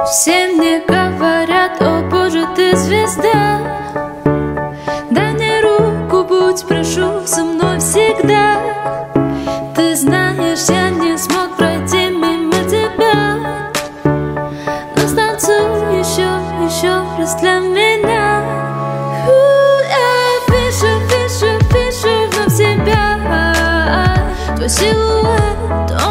Все мне говорят: о боже, ты звезда. Дай мне руку, будь, прошу, со мной всегда. Ты знаешь, я не смог пройти мимо тебя, но станцуй еще раз для меня. Я вижу вновь тебя, твой силуэт.